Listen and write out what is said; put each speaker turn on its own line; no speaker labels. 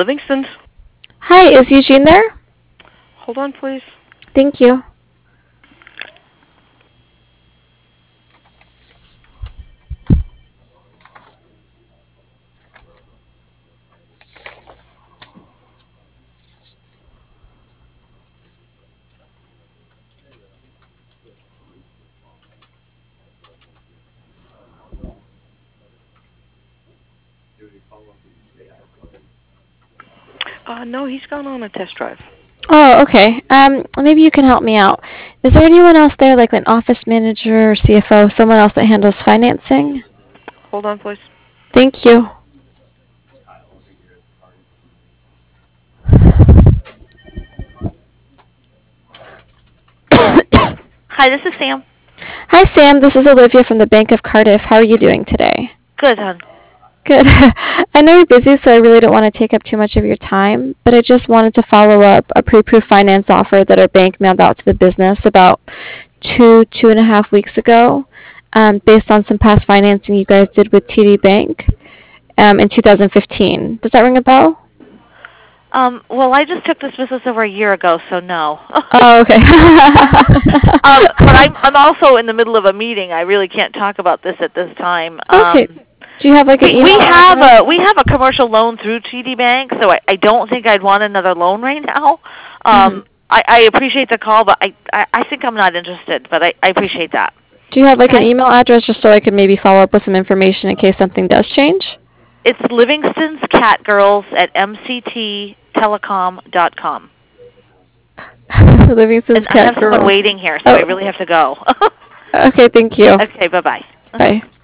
Livingston's.
Hi, is Eugene there?
Hold on, please.
Thank you.
No, he's gone on a test drive.
Oh, okay. Maybe you can help me out. Is there anyone else there, like an office manager or CFO, someone else that handles financing?
Hold on, please.
Thank you.
Hi, this is Sam.
Hi, Sam. This is Olivia from the Bank of Cardiff. How are you doing today?
Good, hon.
Good. I know you're busy, so I really don't want to take up too much of your time, but I just wanted to follow up a pre-approved finance offer that our bank mailed out to the business about 2.5 weeks ago, based on some past financing you guys did with TD Bank in 2015. Does that ring a bell?
Well, I just took this business over a year ago, so no.
Oh, okay.
But I'm also in the middle of a meeting. I really can't talk about this at this time.
Okay. Do you have like an email address?
We have a commercial loan through TD Bank, so I don't think I'd want another loan right now. I appreciate the call, but I think I'm not interested. But I appreciate that.
Do you have like an
Okay.
email address just so I could maybe follow up with some information in case something does change?
It's Livingston's Catgirls at mcttelecom.com.
Livingston's
And I
Cat
have someone
Girls.
waiting here, so I really have to go.
Okay, thank you.
Okay, bye-bye.
Bye.